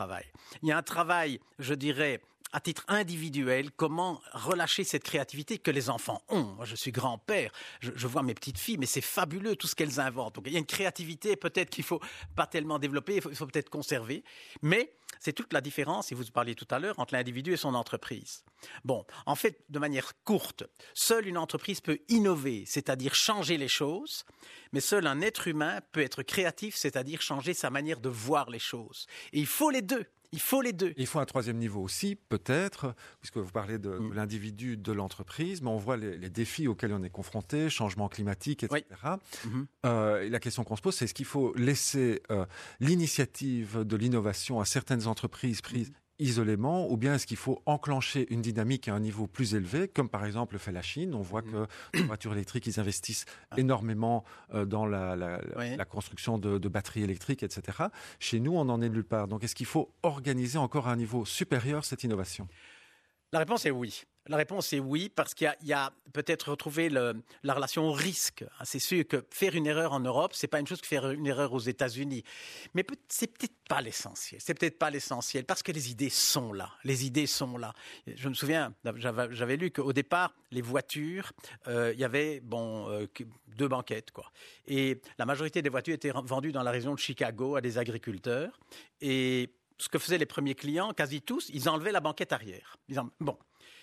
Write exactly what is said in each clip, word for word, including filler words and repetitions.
travail. Il y a un travail, je dirais, à titre individuel, comment relâcher cette créativité que les enfants ont. Moi, je suis grand-père, je, je vois mes petites filles, mais c'est fabuleux tout ce qu'elles inventent. Donc, il y a une créativité peut-être qu'il ne faut pas tellement développer, il faut, il faut peut-être conserver. Mais c'est toute la différence, si vous parliez tout à l'heure, entre l'individu et son entreprise. Bon, en fait, de manière courte, seule une entreprise peut innover, c'est-à-dire changer les choses, mais seul un être humain peut être créatif, c'est-à-dire changer sa manière de voir les choses. Et il faut les deux. Il faut les deux. Il faut un troisième niveau aussi, peut-être, puisque vous parlez de, mmh. de l'individu, de l'entreprise, mais on voit les, les défis auxquels on est confronté, changement climatique, et cetera. Oui. Mmh. Euh, et la question qu'on se pose, c'est est-ce qu'il faut laisser euh, l'initiative de l'innovation à certaines entreprises prises mmh. isolément, ou bien est-ce qu'il faut enclencher une dynamique à un niveau plus élevé, comme par exemple le fait la Chine. On voit mmh. que les voitures électriques, ils investissent ah. énormément euh, dans la, la, oui. la construction de, de batteries électriques, et cetera. Chez nous, on n'en est nulle part. Donc, est-ce qu'il faut organiser encore à un niveau supérieur cette innovation ? La réponse est oui. La réponse est oui, parce qu'il y a, il y a peut-être retrouvé le, la relation au risque. C'est sûr que faire une erreur en Europe, c'est pas une chose que faire une erreur aux États-Unis. Mais peut, c'est peut-être pas l'essentiel. C'est peut-être pas l'essentiel, parce que les idées sont là. Les idées sont là. Je me souviens, j'avais, j'avais lu qu'au départ, les voitures, euh, il y avait bon euh, deux banquettes, quoi. Et la majorité des voitures étaient vendues dans la région de Chicago à des agriculteurs. Et ce que faisaient les premiers clients, quasi tous, ils enlevaient la banquette arrière. Ils en... Bon.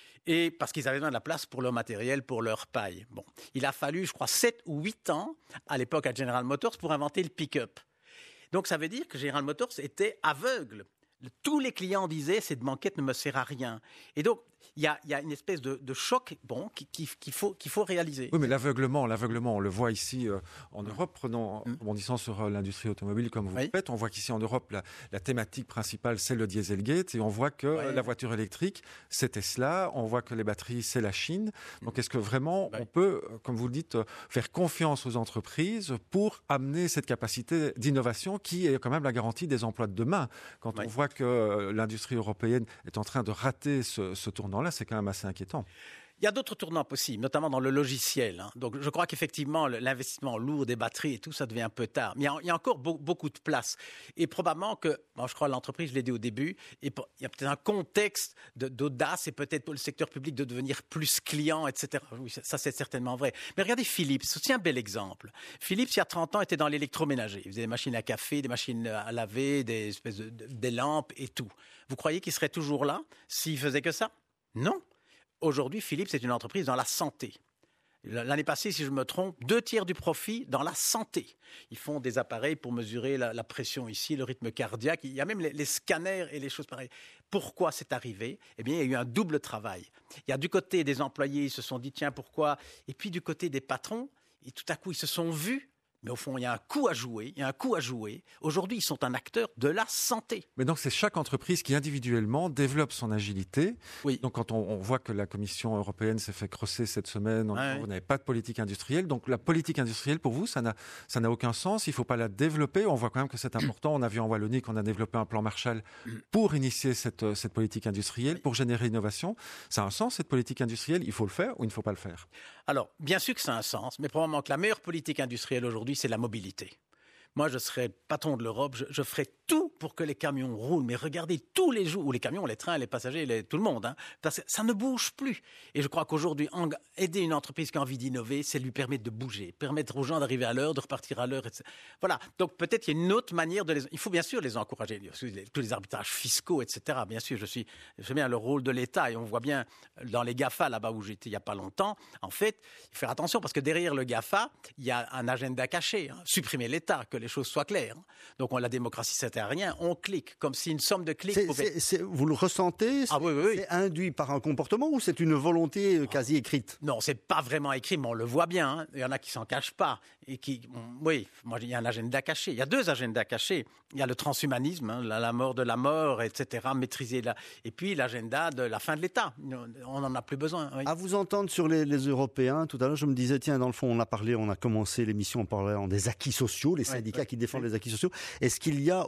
Et parce qu'ils avaient besoin de la place pour leur matériel, pour leur paille. Bon, il a fallu, je crois, sept ou huit ans, à l'époque à General Motors, pour inventer le pick-up. Donc, ça veut dire que General Motors était aveugle. Tous les clients disaient, cette banquette ne me sert à rien. Et donc, il y a, y a une espèce de, de choc bon, qui, qui, qu'il, faut, qu'il faut réaliser. Oui, mais l'aveuglement, l'aveuglement, on le voit ici euh, en Europe, prenons, en rebondissant sur euh, l'industrie automobile comme vous oui. le faites, on voit qu'ici en Europe, la, la thématique principale, c'est le Dieselgate, et on voit que oui. la voiture électrique, c'est Tesla, on voit que les batteries, c'est la Chine. Donc, est-ce que vraiment, oui. on peut, comme vous le dites, faire confiance aux entreprises pour amener cette capacité d'innovation qui est quand même la garantie des emplois de demain? Quand oui. on voit que euh, l'industrie européenne est en train de rater ce, ce tournant-là, c'est quand même assez inquiétant. Il y a d'autres tournants possibles, notamment dans le logiciel. Hein. Donc, je crois qu'effectivement, l'investissement lourd des batteries et tout, ça devient un peu tard. Mais il y a, il y a encore beau, beaucoup de place. Et probablement que, bon, je crois, l'entreprise, je l'ai dit au début, et il y a peut-être un contexte de, d'audace et peut-être pour le secteur public de devenir plus client, et cetera. Oui, ça, c'est certainement vrai. Mais regardez Philips, c'est aussi un bel exemple. Philips, il y a trente ans, était dans l'électroménager. Il faisait des machines à café, des machines à laver, des espèces de, de, des lampes et tout. Vous croyez qu'il serait toujours là s'il faisait que ça? Non. Aujourd'hui, Philips est une entreprise dans la santé. L'année passée, si je me trompe, deux tiers du profit dans la santé. Ils font des appareils pour mesurer la, la pression ici, le rythme cardiaque. Il y a même les, les scanners et les choses pareilles. Pourquoi c'est arrivé? Eh bien, il y a eu un double travail. Il y a du côté des employés, ils se sont dit, tiens, pourquoi? Et puis du côté des patrons, et tout à coup, ils se sont vus. Mais au fond, il y a un coup à jouer, il y a un coup à jouer. Aujourd'hui, ils sont un acteur de la santé. Mais donc, c'est chaque entreprise qui, individuellement, développe son agilité. Oui. Donc, quand on, on voit que la Commission européenne s'est fait crosser cette semaine, on ouais. n'avait pas de politique industrielle. Donc, la politique industrielle, pour vous, ça n'a, ça n'a aucun sens. Il ne faut pas la développer. On voit quand même que c'est important. On a vu en Wallonie qu'on a développé un plan Marshall pour initier cette, cette politique industrielle, pour générer l'innovation. Ça a un sens, cette politique industrielle? Il faut le faire ou il ne faut pas le faire? Alors, bien sûr que ça a un sens, mais probablement que la meilleure politique industrielle aujourd'hui, c'est la mobilité. Moi, je serais patron de l'Europe, je, je ferais tout pour que les camions roulent. Mais regardez tous les jours, ou les camions, les trains, les passagers, les, tout le monde, hein, parce que ça ne bouge plus. Et je crois qu'aujourd'hui, en, aider une entreprise qui a envie d'innover, c'est lui permettre de bouger, permettre aux gens d'arriver à l'heure, de repartir à l'heure, et cetera. Voilà. Donc peut-être qu'il y a une autre manière de les... Il faut bien sûr les encourager, tous les arbitrages fiscaux, et cetera. Bien sûr, je suis, je sais bien le rôle de l'État, et on voit bien dans les GAFA, là-bas où j'étais il n'y a pas longtemps, en fait, il faut faire attention, parce que derrière le GAFA, il y a un agenda caché, hein, supprimer l'État, que les choses soient claires. Donc, on, la démocratie, ça sert à rien. On clique, comme si une somme de clics c'est, pouvait... c'est, c'est, vous le ressentez? Ah oui, oui, oui. C'est induit par un comportement ou c'est une volonté quasi écrite? Non, c'est pas vraiment écrit, mais on le voit bien. Hein. Il y en a qui s'en cachent pas. Et qui, oui, moi, il y a un agenda caché. Il y a deux agendas cachés. Il y a le transhumanisme, hein, la, la mort de la mort, et cetera, maîtriser la... Et puis, l'agenda de la fin de l'État. On n'en a plus besoin. Oui. À vous entendre sur les, les Européens, tout à l'heure, je me disais, tiens, dans le fond, on a parlé, on a commencé l'émission en parlant des acquis sociaux, les syndicats oui, oui, qui défendent oui. les acquis sociaux. Est-ce qu'il y a aussi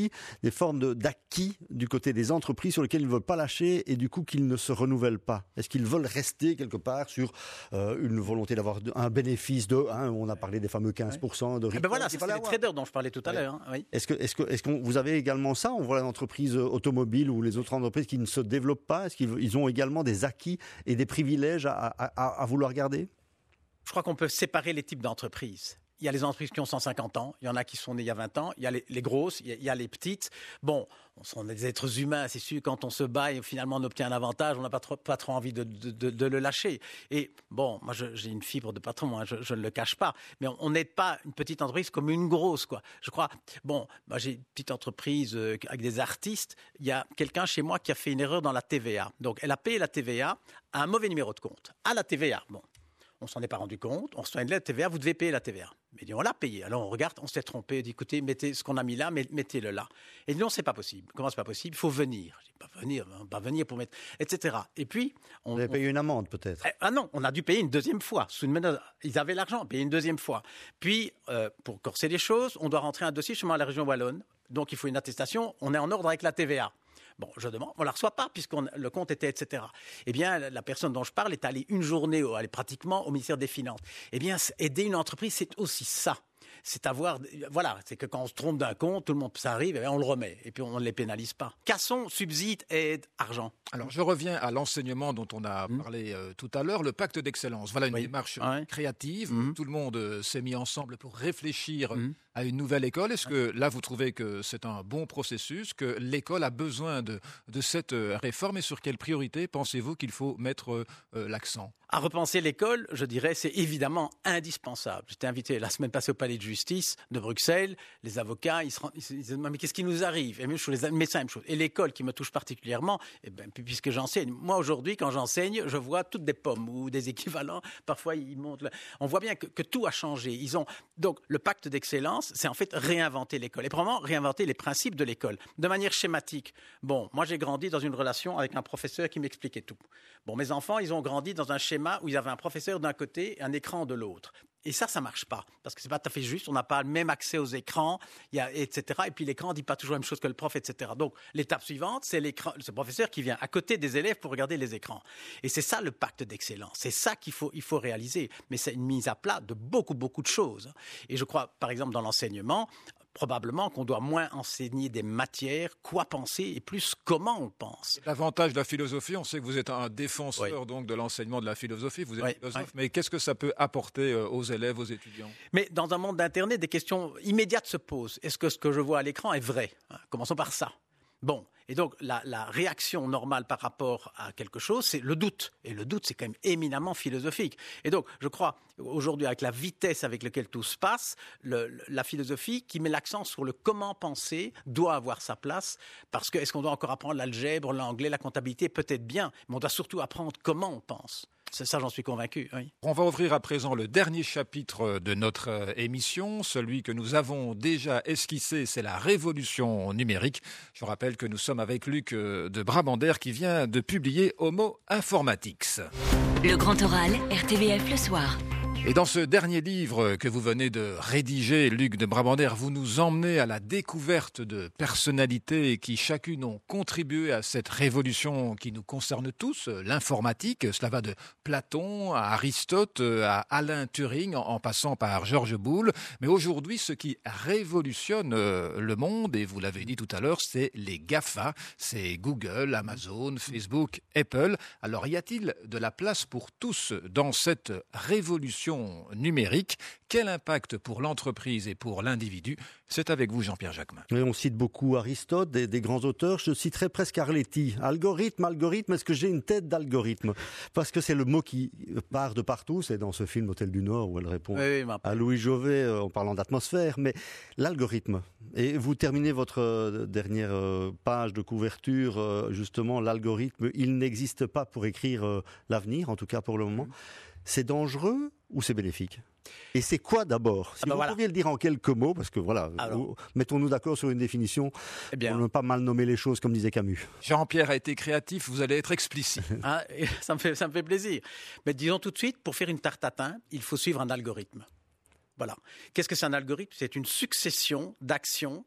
aussi des formes de, d'acquis du côté des entreprises sur lesquelles ils ne veulent pas lâcher et du coup qu'ils ne se renouvellent pas. Est-ce qu'ils veulent rester quelque part sur euh, une volonté d'avoir un bénéfice de, hein, on a parlé des fameux quinze pour cent de return. Eh ben voilà, c'est les traders dont je parlais tout à ouais. l'heure. Hein, oui. Est-ce que, est-ce que, est-ce que vous avez également ça? On voit l'entreprise automobile ou les autres entreprises qui ne se développent pas. Est-ce qu'ils ils ont également des acquis et des privilèges à, à, à, à vouloir garder? Je crois qu'on peut séparer les types d'entreprises. Il y a les entreprises qui ont cent cinquante ans, il y en a qui sont nées il y a vingt ans, il y a les, les grosses, il y a, il y a les petites. Bon, on sont des êtres humains, c'est sûr, quand on se bat et finalement on obtient un avantage, on n'a pas trop, pas trop envie de, de, de, de le lâcher. Et bon, moi je, j'ai une fibre de patron, hein, je, je ne le cache pas, mais on n'aide pas une petite entreprise comme une grosse, quoi. Je crois, bon, moi j'ai une petite entreprise euh, avec des artistes, il y a quelqu'un chez moi qui a fait une erreur dans la T V A. Donc elle a payé la T V A à un mauvais numéro de compte, à la T V A, bon. On ne s'en est pas rendu compte, on reçoit une lettre T V A, vous devez payer la T V A. Mais dit, on l'a payé. Alors on regarde, on s'est trompé, on dit, écoutez, mettez ce qu'on a mis là, mettez-le là. Et dit, non, c'est pas possible. Comment c'est pas possible? Il faut venir. Je dis, pas venir, pas venir pour mettre, et cetera. Et puis... On, vous avez payé on... une amende peut-être? Ah non, on a dû payer une deuxième fois. Sous une menace, ils avaient l'argent, payer une deuxième fois. Puis, euh, pour corser les choses, on doit rentrer un dossier chez moi à la région Wallonne. Donc il faut une attestation, on est en ordre avec la T V A. Bon, je demande, on ne la reçoit pas puisque le compte était, et cetera. Eh bien, la personne dont je parle est allée une journée, elle est pratiquement au ministère des Finances. Eh bien, aider une entreprise, c'est aussi ça. C'est avoir, voilà, c'est que quand on se trompe d'un compte, tout le monde, ça arrive, et on le remet, et puis on ne les pénalise pas. Cassons, subside, aide, argent. Alors, je reviens à l'enseignement dont on a mmh. parlé euh, tout à l'heure, le pacte d'excellence. Voilà une oui. démarche ouais. créative. Mmh. Tout le monde euh, s'est mis ensemble pour réfléchir mmh. à une nouvelle école. Est-ce que là, vous trouvez que c'est un bon processus, que l'école a besoin de, de cette réforme, et sur quelle priorité pensez-vous qu'il faut mettre euh, l'accent? À repenser l'école, je dirais, c'est évidemment indispensable. J'étais invité la semaine passée au palais de justice de Bruxelles. Les avocats, ils se, rendent, ils se disent, mais qu'est-ce qui nous arrive? Et même chose, les médecins, même chose. Et l'école qui me touche particulièrement, eh ben, puisque j'enseigne. Moi, aujourd'hui, quand j'enseigne, je vois toutes des pommes ou des équivalents. Parfois, ils montrent. Le... On voit bien que, que tout a changé. Ils ont donc le pacte d'excellence, c'est en fait réinventer l'école et probablement réinventer les principes de l'école de manière schématique. Bon, moi, j'ai grandi dans une relation avec un professeur qui m'expliquait tout. Bon, mes enfants, ils ont grandi dans un schéma où ils avaient un professeur d'un côté et un écran de l'autre. Et ça, ça ne marche pas, parce que ce n'est pas tout à fait juste, on n'a pas le même accès aux écrans, il y a, et cetera. Et puis l'écran ne dit pas toujours la même chose que le prof, et cetera. Donc l'étape suivante, c'est l'écran, ce professeur qui vient à côté des élèves pour regarder les écrans. Et c'est ça le pacte d'excellence, c'est ça qu'il faut, il faut réaliser. Mais c'est une mise à plat de beaucoup, beaucoup de choses. Et je crois, par exemple, dans l'enseignement, probablement qu'on doit moins enseigner des matières, quoi penser, et plus comment on pense. L'avantage de la philosophie, on sait que vous êtes un défenseur oui. donc de l'enseignement de la philosophie, vous êtes oui, philosophe, oui. mais qu'est-ce que ça peut apporter aux élèves, aux étudiants? Mais dans un monde d'Internet, des questions immédiates se posent. Est-ce que ce que je vois à l'écran est vrai? Commençons par ça. Bon, et donc la, la réaction normale par rapport à quelque chose, c'est le doute. Et le doute, c'est quand même éminemment philosophique. Et donc, je crois, aujourd'hui, avec la vitesse avec laquelle tout se passe, le, la philosophie qui met l'accent sur le comment penser doit avoir sa place. Parce que, est-ce qu'on doit encore apprendre l'algèbre, l'anglais, la comptabilité? Peut-être bien, mais on doit surtout apprendre comment on pense. C'est ça, j'en suis convaincu. Oui. On va ouvrir à présent le dernier chapitre de notre émission, celui que nous avons déjà esquissé, c'est la révolution numérique. Je rappelle que nous sommes avec Luc de Brabander qui vient de publier Homo Informatics. Le grand oral, R T V F le soir. Et dans ce dernier livre que vous venez de rédiger, Luc de Brabander, vous nous emmenez à la découverte de personnalités qui chacune ont contribué à cette révolution qui nous concerne tous, l'informatique. Cela va de Platon à Aristote, à Alan Turing, en passant par George Boole. Mais aujourd'hui, ce qui révolutionne le monde, et vous l'avez dit tout à l'heure, c'est les GAFA, c'est Google, Amazon, Facebook, Apple. Alors y a-t-il de la place pour tous dans cette révolution numérique? Quel impact pour l'entreprise et pour l'individu? C'est avec vous, Jean-Pierre Jacquemin. Oui, on cite beaucoup Aristote, des, des grands auteurs. Je citerai presque Arletty. Algorithme, algorithme, est-ce que j'ai une tête d'algorithme? Parce que c'est le mot qui part de partout. C'est dans ce film Hôtel du Nord où elle répond oui, oui, à Louis Jouvet euh, en parlant d'atmosphère. Mais l'algorithme, et vous terminez votre dernière page de couverture, euh, justement, l'algorithme, il n'existe pas pour écrire euh, l'avenir, en tout cas pour le moment. Mmh. C'est dangereux ou c'est bénéfique? Et c'est quoi d'abord? Si ah ben vous voilà. pouviez le dire en quelques mots, parce que voilà, Alors, mettons-nous d'accord sur une définition eh bien, pour ne pas mal nommer les choses, comme disait Camus. Jean-Pierre a été créatif, vous allez être explicite. Ah, ça me fait, ça me fait plaisir. Mais disons tout de suite, pour faire une tarte à thym, il faut suivre un algorithme. Voilà. Qu'est-ce que c'est un algorithme? C'est une succession d'actions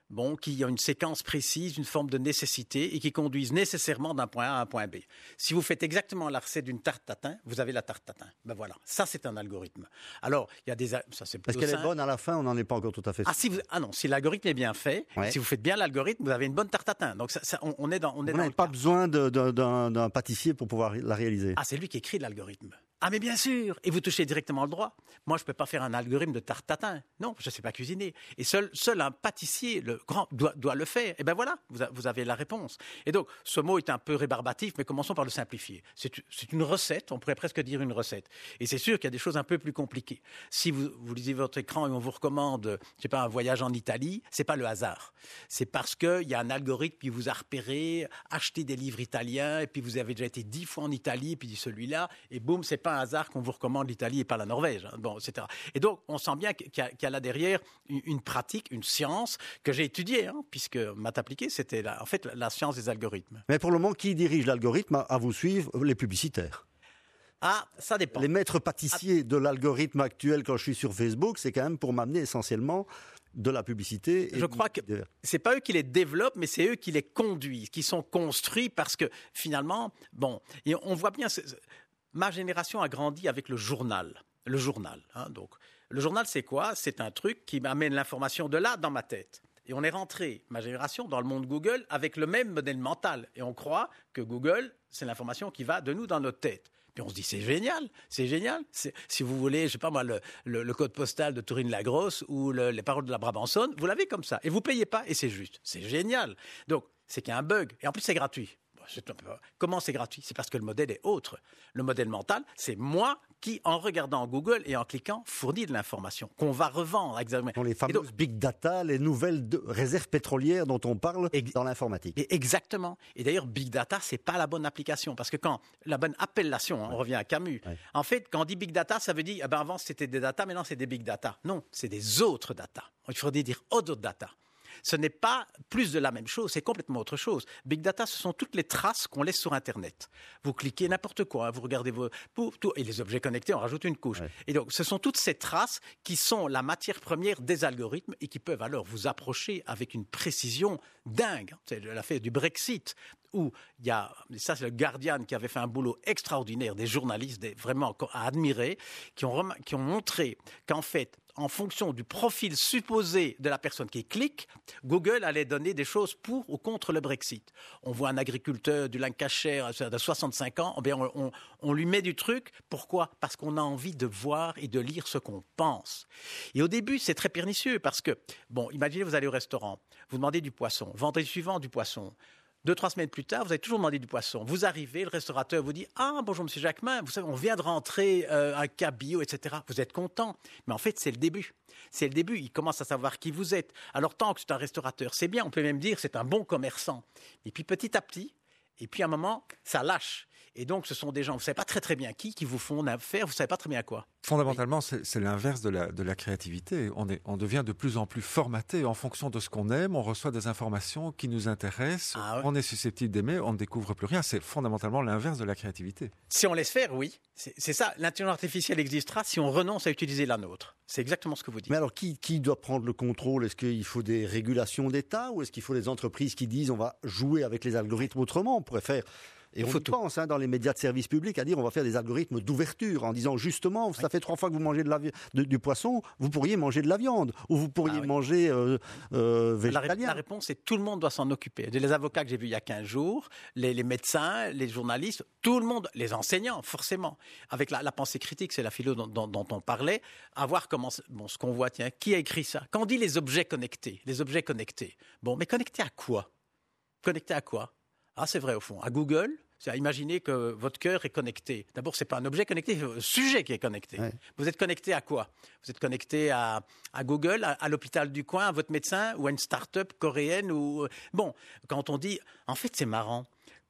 bon, qui ont une séquence précise, une forme de nécessité et qui conduisent nécessairement d'un point A à un point B. Si vous faites exactement la recette d'une tarte tatin, vous avez la tarte tatin. Ben voilà, ça c'est un algorithme. Alors, il y a des... Ça, c'est Est-ce qu'elle simple. Est bonne à la fin? On n'en est pas encore tout à fait sûr. Ah, si vous, ah non, si l'algorithme est bien fait, ouais. si vous faites bien l'algorithme, vous avez une bonne tarte tatin. Donc ça, ça, on, on est dans, on est vous dans n'avez pas cas. besoin de, de, d'un, d'un pâtissier pour pouvoir la réaliser. Ah, c'est lui qui écrit l'algorithme. Ah, mais bien sûr. Et vous touchez directement le droit. Moi, je ne peux pas faire un algorithme de tarte tatin. Non, je ne sais pas cuisiner. Et seul, seul un pâtissier, le grand, doit, doit le faire. Et bien voilà, vous, a, vous avez la réponse. Et donc, ce mot est un peu rébarbatif, mais commençons par le simplifier. C'est, c'est une recette, on pourrait presque dire une recette. Et c'est sûr qu'il y a des choses un peu plus compliquées. Si vous, vous lisez votre écran et on vous recommande, je ne sais pas, un voyage en Italie, ce n'est pas le hasard. C'est parce qu'il y a un algorithme qui vous a repéré, acheté des livres italiens, et puis vous avez déjà été dix fois en Italie, et puis celui-là, et boum, c'est pas un hasard qu'on vous recommande l'Italie et pas la Norvège, hein, bon, et cetera. Et donc, on sent bien qu'il y a, qu'il y a là derrière une, une pratique, une science que j'ai étudiée, hein, puisque maths appliquée, c'était la, en fait la, la science des algorithmes. Mais pour le moment, qui dirige l'algorithme à vous suivre? Les publicitaires. Ah, ça dépend. Les maîtres pâtissiers de l'algorithme actuel quand je suis sur Facebook, c'est quand même pour m'amener essentiellement de la publicité. Et je crois que c'est pas eux qui les développent, mais c'est eux qui les conduisent, qui sont construits parce que finalement, bon, et on voit bien... Ma génération a grandi avec le journal. Le journal, hein, donc. Le journal, c'est quoi? C'est un truc qui m'amène l'information de là dans ma tête. Et on est rentré, ma génération, dans le monde Google avec le même modèle mental. Et on croit que Google, c'est l'information qui va de nous dans notre tête. Puis on se dit, c'est génial, c'est génial. C'est, si vous voulez, je ne sais pas moi, le, le, le code postal de Tourine-la-Grosse ou le, les paroles de la Brabançonne, vous l'avez comme ça. Et vous ne payez pas, et c'est juste. C'est génial. Donc, c'est qu'il y a un bug. Et en plus, c'est gratuit. Comment c'est gratuit? C'est parce que le modèle est autre. Le modèle mental, c'est moi qui, en regardant Google et en cliquant, fournit de l'information qu'on va revendre. Dans les fameuses donc, big data, les nouvelles de, réserves pétrolières dont on parle ex- dans l'informatique. Et exactement. Et d'ailleurs, big data, c'est pas la bonne application parce que quand la bonne appellation, hein, on revient à Camus. Ouais. En fait, quand on dit big data, ça veut dire eh ben avant c'était des data, maintenant c'est des big data. Non, c'est des autres data. Il faudrait dire other data. Ce n'est pas plus de la même chose, c'est complètement autre chose. Big data, ce sont toutes les traces qu'on laisse sur Internet. Vous cliquez n'importe quoi, vous regardez vos... Tout, et les objets connectés, on rajoute une couche. Ouais. Et donc, ce sont toutes ces traces qui sont la matière première des algorithmes et qui peuvent alors vous approcher avec une précision dingue. C'est l'affaire du Brexit, où il y a... Ça, c'est le Guardian qui avait fait un boulot extraordinaire, des journalistes des, vraiment à admirer, qui ont, rem... qui ont montré qu'en fait... en fonction du profil supposé de la personne qui clique, Google allait donner des choses pour ou contre le Brexit. On voit un agriculteur du Lancashire de soixante-cinq ans, eh bien on, on, on lui met du truc. Pourquoi? Parce qu'on a envie de voir et de lire ce qu'on pense. Et au début, c'est très pernicieux parce que, bon, imaginez vous allez au restaurant, vous demandez du poisson, vendredi suivant du poisson. Deux, trois semaines plus tard, vous avez toujours demandé du poisson. Vous arrivez, le restaurateur vous dit « Ah, bonjour, monsieur Jacquemin, vous savez, on vient de rentrer euh, un cabillaud, et cetera » Vous êtes content. Mais en fait, c'est le début. C'est le début. Il commence à savoir qui vous êtes. Alors, tant que c'est un restaurateur, c'est bien. On peut même dire que c'est un bon commerçant. Et puis, petit à petit, et puis à un moment, ça lâche. Et donc, ce sont des gens, vous ne savez pas très très bien qui, qui vous font affaire, vous ne savez pas très bien quoi. Fondamentalement, c'est, c'est l'inverse de la, de la créativité. On, est, on devient de plus en plus formaté en fonction de ce qu'on aime, on reçoit des informations qui nous intéressent, ah ouais. On est susceptible d'aimer, on ne découvre plus rien. C'est fondamentalement l'inverse de la créativité. Si on laisse faire, oui. C'est, c'est ça, l'intelligence artificielle existera si on renonce à utiliser la nôtre. C'est exactement ce que vous dites. Mais alors, qui, qui doit prendre le contrôle? Est-ce qu'il faut des régulations d'État ou est-ce qu'il faut des entreprises qui disent on va jouer avec les algorithmes autrement? On pourrait faire... Et on pense hein, dans les médias de service public à dire on va faire des algorithmes d'ouverture en disant justement ça fait trois fois que vous mangez de la vi- de, du poisson, vous pourriez manger de la viande ou vous pourriez ah, oui. manger euh, euh, végétalien. La, la réponse c'est tout le monde doit s'en occuper. Les avocats que j'ai vus il y a quinze jours, les, les médecins, les journalistes, tout le monde, les enseignants forcément. Avec la, la pensée critique, c'est la philo dont, dont, dont on parlait, à voir comment bon, ce qu'on voit, tiens, qui a écrit ça? Quand on dit les objets connectés, les objets connectés, bon mais connectés à quoi? Connectés à quoi? Ah c'est vrai au fond, à Google. C'est à imaginer que votre cœur est connecté. D'abord, ce n'est pas un objet connecté, c'est un sujet qui est connecté. Ouais. Vous êtes connecté à quoi? Vous êtes connecté à, à Google, à, à l'hôpital du coin, à votre médecin ou à une start-up coréenne ou... Bon, quand on dit... En fait, c'est marrant.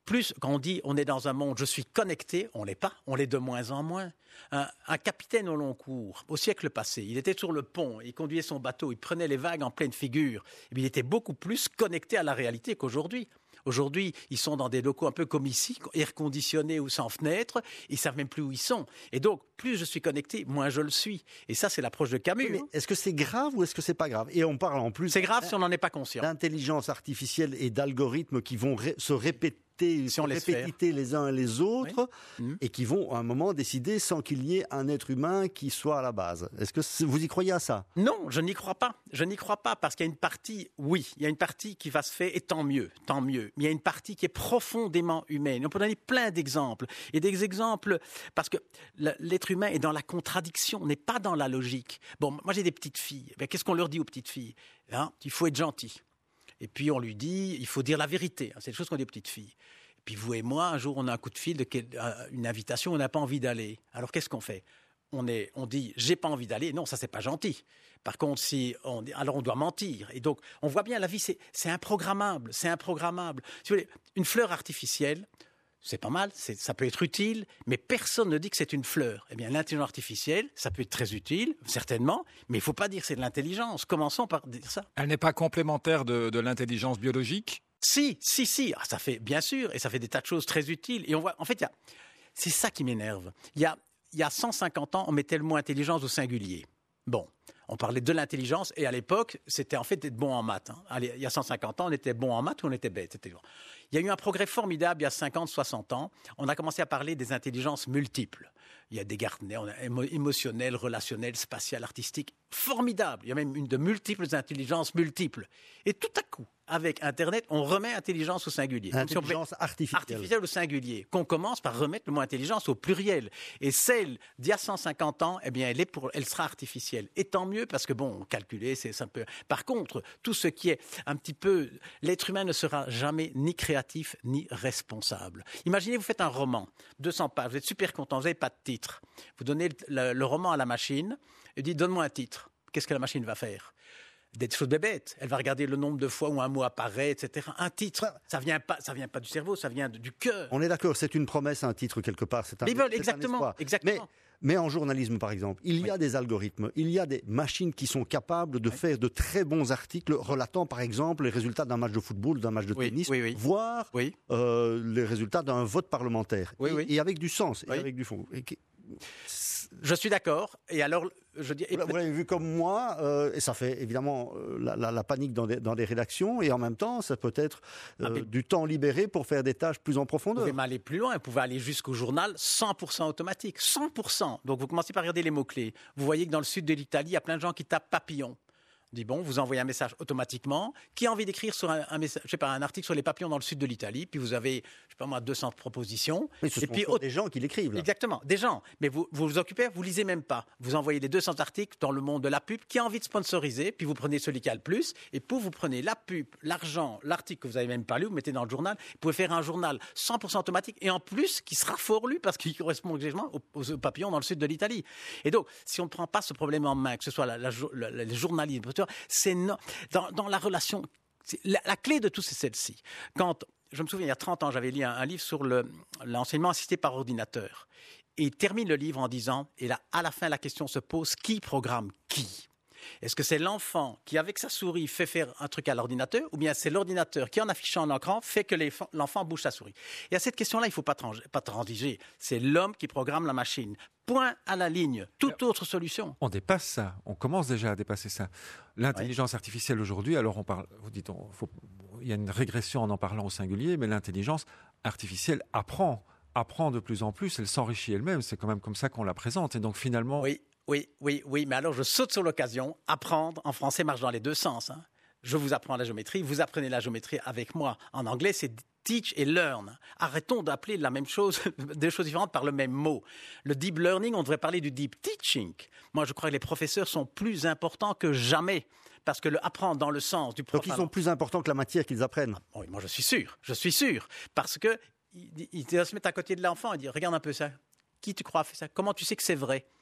plus, quand on dit on est dans un monde, je suis connecté, on l'est pas, on l'est de moins en moins. Un, un capitaine au long cours, au siècle passé, il était sur le pont, il conduisait son bateau, il prenait les vagues en pleine figure. Et bien, il était beaucoup plus connecté à la réalité qu'aujourd'hui. Aujourd'hui, ils sont dans des locaux un peu comme ici, air conditionné ou sans fenêtre, ils ne savent même plus où ils sont. Et donc, plus je suis connecté, moins je le suis. Et ça, c'est l'approche de Camus. Mais hein. Est-ce que c'est grave ou est-ce que c'est pas grave? Et on parle en plus... C'est grave si on n'en est pas conscient. D'intelligence artificielle et d'algorithmes qui vont ré- se répéter Si on laisse répéter les uns et les autres, oui. et qui vont à un moment décider sans qu'il y ait un être humain qui soit à la base. Est-ce que c'est- vous y croyez à ça? Non, je n'y crois pas. Je n'y crois pas parce qu'il y a une partie, oui, il y a une partie qui va se faire, et tant mieux, tant mieux. Mais il y a une partie qui est profondément humaine. On peut donner plein d'exemples. Et des exemples, parce que l'être humain est dans la contradiction, n'est pas dans la logique. Bon, moi j'ai des petites filles. Ben, qu'est-ce qu'on leur dit aux petites filles? Hein, il faut être gentil. Et puis on lui dit, il faut dire la vérité. C'est des choses qu'on dit aux petites filles. Et puis vous et moi, un jour, on a un coup de fil, de quel, une invitation, on n'a pas envie d'aller. Alors qu'est-ce qu'on fait? On, est, on dit, j'ai pas envie d'aller. Non, ça, c'est pas gentil. Par contre, si on, alors on doit mentir. Et donc, on voit bien, la vie, c'est, c'est improgrammable. C'est improgrammable. Si vous voulez, une fleur artificielle, c'est pas mal, c'est, ça peut être utile, mais personne ne dit que c'est une fleur. Eh bien, l'intelligence artificielle, ça peut être très utile, certainement, mais il ne faut pas dire que c'est de l'intelligence. Commençons par dire ça. Elle n'est pas complémentaire de, de l'intelligence biologique? Si, si, si. Ah, ça fait, bien sûr, et ça fait des tas de choses très utiles. Et on voit, en fait, il y a, c'est ça qui m'énerve. Il y a, il y a cent cinquante ans, on mettait le mot intelligence au singulier. Bon, on parlait de l'intelligence, et à l'époque, c'était en fait d'être bon en maths. Hein. Allez, il y a cent cinquante ans, on était bon en maths ou on était bête. C'était... Il y a eu un progrès formidable il y a cinquante, soixante ans. On a commencé à parler des intelligences multiples. Il y a des Gartner, on a émo- émotionnelles, relationnelles, spatiales, artistiques. Formidable. Il y a même une de multiples intelligences multiples. Et tout à coup, avec Internet, on remet intelligence au singulier. Intelligence artificielle. Artificielle au singulier. Qu'on commence par remettre le mot intelligence au pluriel. Et celle d'il y a cent cinquante ans, eh bien, elle, est pour, elle sera artificielle. Et tant mieux, parce que bon, calculer, c'est, c'est un peu... Par contre, tout ce qui est un petit peu... L'être humain ne sera jamais ni créatif, ni responsable. Imaginez, vous faites un roman, deux cents pages, vous êtes super content, vous n'avez pas de titre. Vous donnez le, le, le roman à la machine, et dites, donne-moi un titre. Qu'est-ce que la machine va faire? Des choses bêtes. Elle va regarder le nombre de fois où un mot apparaît, et cetera. Un titre, ça vient pas, ça vient pas du cerveau, ça vient de, du cœur. On est d'accord, c'est une promesse, un titre quelque part. C'est un, Mais veulent, c'est exactement, un exactement. Mais, mais en journalisme, par exemple, il y oui. a des algorithmes, il y a des machines qui sont capables de oui. faire de très bons articles relatant, par exemple, les résultats d'un match de football, d'un match de oui, tennis, oui, oui. voire oui. Euh, les résultats d'un vote parlementaire. Oui, et, oui. et avec du sens, oui. et avec du fond. Et qui... Je suis d'accord. Et alors, je dis. Vous l'avez vu comme moi, euh, et ça fait évidemment euh, la, la, la panique dans des, dans des rédactions, et en même temps, ça peut être euh, ah, du temps libéré pour faire des tâches plus en profondeur. Vous pouvez aller plus loin, vous pouvez aller jusqu'au journal cent pour cent automatique, cent pour cent. Donc vous commencez par regarder les mots-clés. Vous voyez que dans le sud de l'Italie, il y a plein de gens qui tapent papillon. On dit bon, vous envoyez un message automatiquement. Qui a envie d'écrire sur un, un, message, je sais pas, un article sur les papillons dans le sud de l'Italie? Puis vous avez, je sais pas moi, deux cents propositions. Mais ce et sont puis autre... des gens qui l'écrivent. Là. Exactement, des gens. Mais vous vous, vous occupez, vous lisez même pas. Vous envoyez les deux cents articles dans le monde de la pub. Qui a envie de sponsoriser? Puis vous prenez celui qui a le plus. Et pour vous prenez la pub, l'argent, l'article que vous avez même pas lu, vous mettez dans le journal. Vous pouvez faire un journal cent pour cent automatique et en plus qui sera fort lu parce qu'il correspond exactement aux, aux papillons dans le sud de l'Italie. Et donc, si on ne prend pas ce problème en main, que ce soit la, la, la, la, les journalistes, c'est non. Dans, dans la relation, la, la clé de tout, c'est celle-ci. Quand, je me souviens, il y a trente ans, j'avais lu un, un livre sur le, l'enseignement assisté par ordinateur. Et il termine le livre en disant, et là, à la fin, la question se pose, qui programme qui? Est-ce que c'est l'enfant qui, avec sa souris, fait faire un truc à l'ordinateur, ou bien c'est l'ordinateur qui, en affichant un écran, fait que les, l'enfant bouge sa souris? Et à cette question-là, il ne faut pas, trans, pas transiger. C'est l'homme qui programme la machine. Point à la ligne. Toute autre solution. On dépasse ça. On commence déjà à dépasser ça. L'intelligence oui. artificielle aujourd'hui, alors on parle, vous dites, on, faut, il y a une régression en en parlant au singulier, mais l'intelligence artificielle apprend, apprend de plus en plus, elle s'enrichit elle-même. C'est quand même comme ça qu'on la présente. Et donc finalement... Oui. Oui, oui, oui, mais alors je saute sur l'occasion. Apprendre, en français, marche dans les deux sens. Hein. Je vous apprends la géométrie, vous apprenez la géométrie avec moi. En anglais, c'est teach et learn. Arrêtons d'appeler la même chose, des choses différentes par le même mot. Le deep learning, on devrait parler du deep teaching. Moi, je crois que les professeurs sont plus importants que jamais. Parce que le apprendre dans le sens du prof... Donc ils sont plus importants que la matière qu'ils apprennent. Ah, oui, moi je suis sûr, je suis sûr. Parce que ils se mettent à côté de l'enfant et disent, regarde un peu ça. Qui tu crois a fait ça? Comment tu sais que c'est vrai?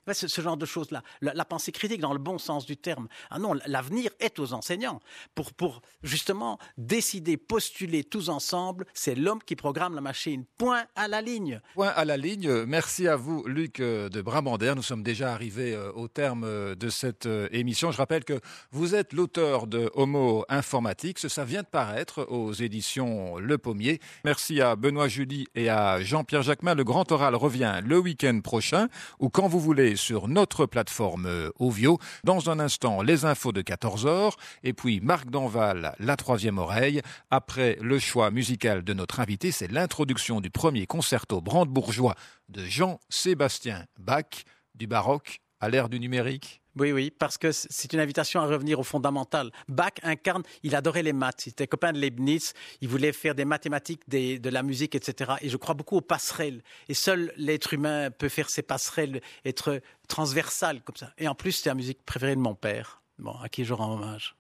Ouais, ce, ce genre de choses-là. La, la pensée critique dans le bon sens du terme. Ah non, l'avenir est aux enseignants. Pour, pour justement décider, postuler tous ensemble, c'est l'homme qui programme la machine. Point à la ligne. Point à la ligne. Merci à vous, Luc de Brabander. Nous sommes déjà arrivés au terme de cette émission. Je rappelle que vous êtes l'auteur de Homo Informatics. Ça vient de paraître aux éditions Le Pommier. Merci à Benoît July et à Jean-Pierre Jacquemin. Le Grand Oral revient le week-end prochain ou quand vous voulez sur notre plateforme Ovio. Dans un instant, les infos de quatorze heures et puis Marc Danval, la troisième oreille. Après le choix musical de notre invité, c'est l'introduction du premier concerto brandebourgeois de Jean-Sébastien Bach, du baroque à l'ère du numérique. Oui, oui, parce que c'est une invitation à revenir au fondamental. Bach incarne, il adorait les maths, il était copain de Leibniz, il voulait faire des mathématiques, des, de la musique, et cetera. Et je crois beaucoup aux passerelles. Et seul l'être humain peut faire ces passerelles, être transversal comme ça. Et en plus, c'est la musique préférée de mon père, bon, à qui je rends hommage.